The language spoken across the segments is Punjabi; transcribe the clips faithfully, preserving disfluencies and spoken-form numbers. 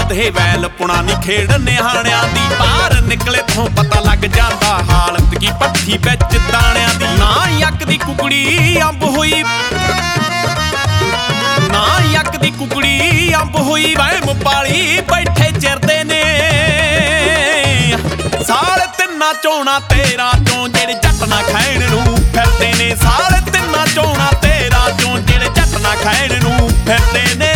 ਦੇ ਵੈਲ ਪੁਣਾ ਨੀ ਖੇਡ ਨਿਹਾਣਿਆਂ ਦੀ। ਬਾਹਰ ਨਿਕਲੇ ਤੋਂ ਪਤਾ ਲੱਗ ਜਾਂਦਾ ਹਾਲਤ ਕੀ ਪੱਠੀ ਵਿੱਚ ਦਾਣਿਆਂ ਦੀ। ਨਾ ਯੱਕ ਦੀ ਕੁਕੜੀ ਅੰਬ ਹੋਈ, ਨਾ ਯੱਕ ਦੀ ਕੁਕੜੀ ਅੰਬ ਹੋਈ, ਵਹਿਮ ਪਾਲੀ ਬੈਠੇ ਚਿਰਦੇ ਨੇ। ਸਾਲ ਤਿੰਨਾਂ ਚੋਣਾ ਤੇਰਾ ਚੋਂ ਜਿਹੜੇ ਜੱਟ ਨਾ ਖਾਣ ਨੂੰ ਫਿਰਦੇ ਨੇ। ਸਾਲ ਤਿੰਨਾਂ ਚੋਣਾ ਤੇਰਾ ਚੋਂ ਜਿਹੜੇ ਜੱਟ ਨਾ ਖਾਣ ਨੂੰ ਫਿਰਦੇ ਨੇ।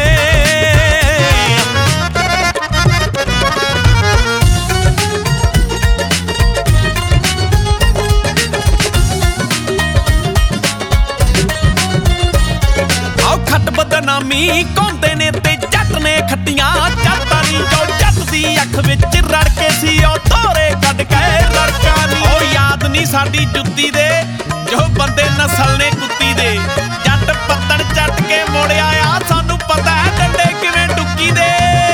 ਖੱਟ ਬਦਨਾਮੀ ਕੌਂਦੇ ਨੇ ਤੇ ਜੱਟ ਨੇ ਖੱਟੀਆਂ ਜੱਟਾਂ ਨੀ। ਜੋ ਜੱਟ ਦੀ ਅੱਖ ਵਿੱਚ ਰੜ ਕੇ ਸੀ ਉਹ ਤੋਰੇ ਕੱਢ ਕੇ ਲੜਕਾ ਨੀ। ਉਹ ਯਾਦ ਨੀ ਸਾਡੀ ਜੁੱਤੀ ਦੇ ਜੋ ਬੰਦੇ ਨਸਲ ਨੇ ਕੁੱਤੀ ਦੇ। ਜੱਟ ਪੱਤਣ ਚੱਟ ਕੇ ਮੋੜਿਆ ਆ ਸਾਨੂੰ ਪਤਾ ਹੈ ਡੰਡੇ ਕਿਵੇਂ ਟੁੱਕੀ ਦੇ।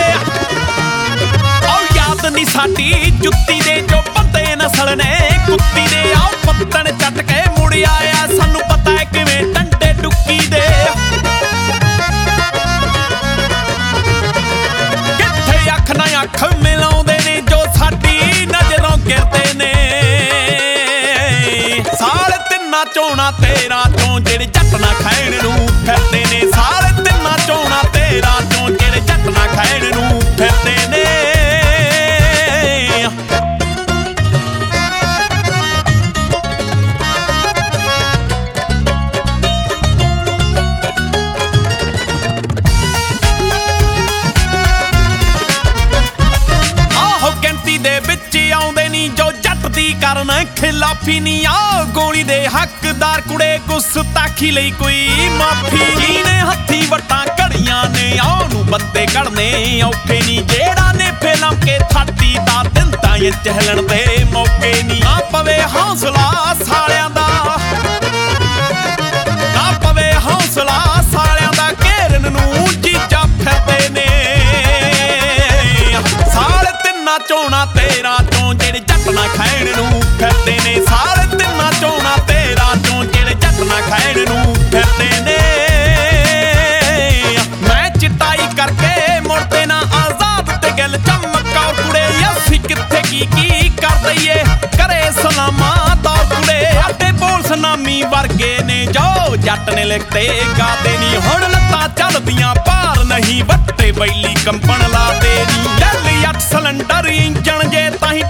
ਉਹ ਯਾਦ ਨੀ ਸਾਡੀ ਜੁੱਤੀ ਦੇ ਜੋ ਬੰਦੇ ਨਸਲ ਨੇ ਕੁੱਤੀ ਦੇ। ਆਓ ਪੱਤਣ ਚੱਟ ਕੇ ਮੁੜਿਆ ਆ ਸਾਨੂੰ ਪਤਾ ਹੈ ਕਿਵੇਂ ਡੰਡੇ ਟੁੱਕੀ ਦੇ। ਅੱਖ ਮਿਲਾਉਂਦੇ ਨੇ ਜੋ ਸਾਡੀ ਨਜ਼ਰੋਂ ਗਿਰਦੇ ਨੇ। ਸਾਲ ਤਿੰਨਾਂ ਚੋਣਾ ਤੇਰਾ ਚੋਂ ਜਿਹੜੇ ਜੱਟ ਨਾ ਖਾਣ ਨੂੰ ਫਿਰਦੇ ਨੇ। ਸਾਲ ਤਿੰਨਾਂ ਚੋਣਾ ਤੇਰਾ ਚੋਂ ਜਿਹੜੇ ਜੱਟ ਨਾ ਖਾਣ ਨੂੰ ਫਿਰਦੇ ਨੇ। ਦੇ ਵਿੱਚ ਆਉਂਦੇ ਨੀ ਜੋ ਜੱਟ ਦੀ ਕਰਨ ਖਿਲਾਫੀ ਨੀ। ਆ ਗੋਲੀ ਦੇ ਹੱਕਦਾਰ ਕੁੜੇ ਗੁਸਤਾਖੀ ਲਈ ਕੋਈ ਮਾਫੀ। ਜਿਹਨੇ ਹੱਥੀ ਵੱਟਾਂ ਘੜੀਆਂ ਨੇ ਉਹਨੂੰ ਬੰਦੇ ਘੜਨੇ ਔਖੇ ਨੀ। ਜਿਹੜਾ ਨੇ ਫਿਲਮ ਕੇ ਥਾਟੀ ਦਾ ਦਿੰਦਾ ਏ ਚਹਿਲਣ ਦੇ ਮੌਕੇ ਨੀ। ਨਾ ਪਵੇ ਹੌਸਲਾ ਸਾਲਿਆਂ ਦਾ, ਨਾ ਪਵੇ ਹੌਸਲਾ ਸਾਲਿਆਂ ਦਾ, ਘੇਰਨ ਨੂੰ ਜੀਜਾ ਫਿਰਦੇ ਨੇ। ਸਾਲ ਤਿੰਨਾਂ ਚੋਣਾ ਤੇਰਾ ਚੋਂ ਜਿਹੜੇ ਜੱਟ ਨਾ ਖਾਣ ਨੂੰ ਫਿਰਦੇ ਨੇ। ਸਾਲ ਤਿੰਨਾਂ ਚੋਣਾ ਤੇਰਾ ਚੋਂ ਜਿਹੜੇ ਜੱਟ ਨਾ ਖਾਣ ਨੂੰ ਫਿਰਦੇ ਨੇ। ਮੈਂ ਚਿੱਟਾਈ ਕਰਕੇ ਮੁੜਦੇ ਨਾ ਆਜ਼ਾਦ ਤੇ ਗੱਲ ਚਮਕੌਰ ਕੁੜੇ। ਅਸੀਂ ਕਿੱਥੇ ਕੀ ਕੀ ਕਰ ਦਈਏ ਕਰੇ ਸਲਾਮਾਂ ਦੌਰ ਕੁੜੇ। ਸਾਡੇ ਬੋਲ ਸੁਨਾਮੀ ਵਰਗੇ ਨੇ ਜੋ ਜੱਟ ਨੇ ਲਿਖਤੇ ਗਾਦੇ ਨੀ। ਹੁਣ ਲੱਤਾਂ ਚੱਲਦੀਆਂ ਭਾਰ ਨਹੀਂ ਵੱਟੇ ਬੈਲੀ ਕੰਪਣ ਲਾਦੇ ਨੀ। ਦਿੱਲੀ ਅੱਠ ਸਿਲੰਡਰ ਇੰਜਣ ਜੇ ਤਾਹੀਂ